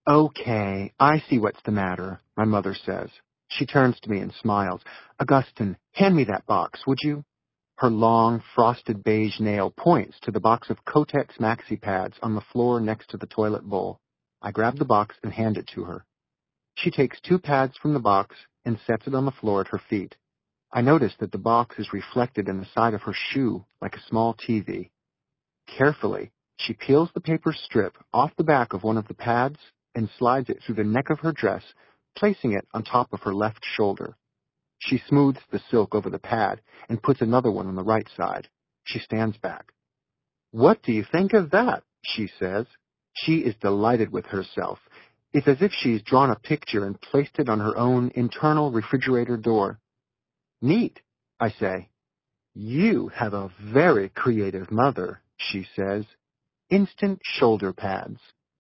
Okay, I see what's the matter, my mother says. She turns to me and smiles. Augustine, hand me that box, would you? Her long, frosted beige nail points to the box of Kotex maxi pads on the floor next to the toilet bowl. I grab the box and hand it to her. She takes 2 pads from the box and sets it on the floor at her feet. I notice that the box is reflected in the side of her shoe like a small TV. Carefully, she peels the paper strip off the back of one of the pads and slides it through the neck of her dress, placing it on top of her left shoulder. She smooths the silk over the pad and puts another one on the right side. She stands back. "What do you think of that?" she says. She is delighted with herself. It's as if she's drawn a picture and placed it on her own internal refrigerator door. "Neat," I say. "You have a very creative mother," she says. Instant shoulder pads.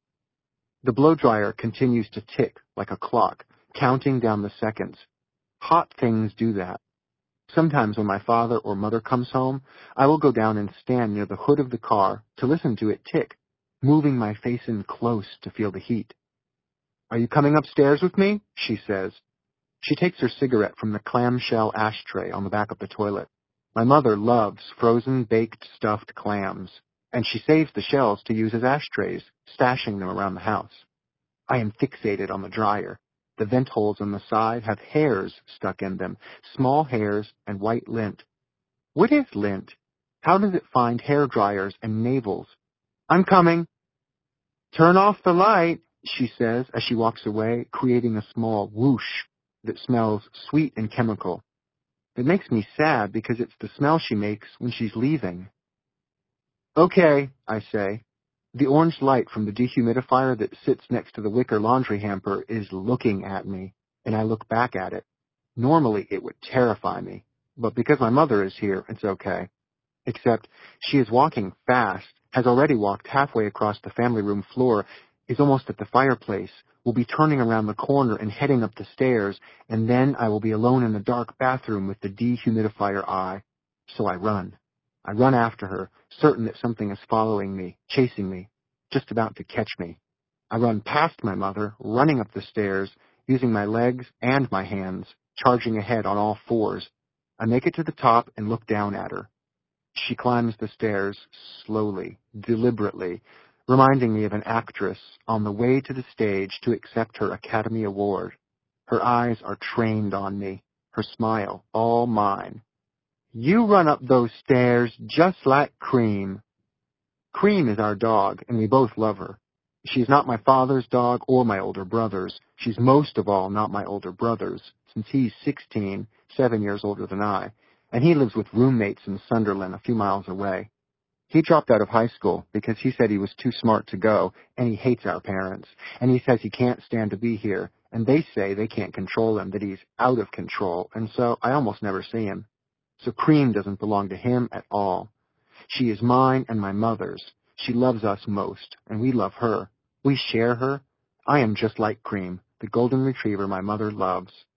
The blow dryer continues to tick like a clock, counting down the seconds. Hot things do that. Sometimes when my father or mother comes home, I will go down and stand near the hood of the car to listen to it tick, moving my face in close to feel the heat. "Are you coming upstairs with me?" she says. She takes her cigarette from the clamshell ashtray on the back of the toilet. My mother loves frozen baked stuffed clams, and she saves the shells to use as ashtrays, stashing them around the house. I am fixated on the dryer. The vent holes on the side have hairs stuck in them, small hairs and white lint. What is lint? How does it find hair dryers and navels? "I'm coming." "Turn off the light," she says as she walks away, creating a small whoosh that smells sweet and chemical. It makes me sad because it's the smell she makes when she's leaving. "Okay," I say. The orange light from the dehumidifier that sits next to the wicker laundry hamper is looking at me, and I look back at it. Normally it would terrify me, but because my mother is here, it's okay. Except she is walking fast, has already walked halfway across the family room floor, is almost at the fireplace, will be turning around the corner and heading up the stairs, and then I will be alone in the dark bathroom with the dehumidifier eye. So I run. I run after her, certain that something is following me, chasing me, just about to catch me. I run past my mother, running up the stairs, using my legs and my hands, charging ahead on all fours. I make it to the top and look down at her. She climbs the stairs slowly, deliberately, reminding me of an actress on the way to the stage to accept her Academy Award. Her eyes are trained on me, her smile all mine. "You run up those stairs just like Cream." Cream is our dog, and we both love her. She's not my father's dog or my older brother's. She's most of all not my older brother's, since he's 16, 7 years older than I, and he lives with roommates in Sunderland a few miles away. He dropped out of high school because he said he was too smart to go, and he hates our parents, and he says he can't stand to be here, and they say they can't control him, that he's out of control, and so I almost never see him. So Cream doesn't belong to him at all. She is mine and my mother's. She loves us most, and we love her. We share her. I am just like Cream, the golden retriever my mother loves.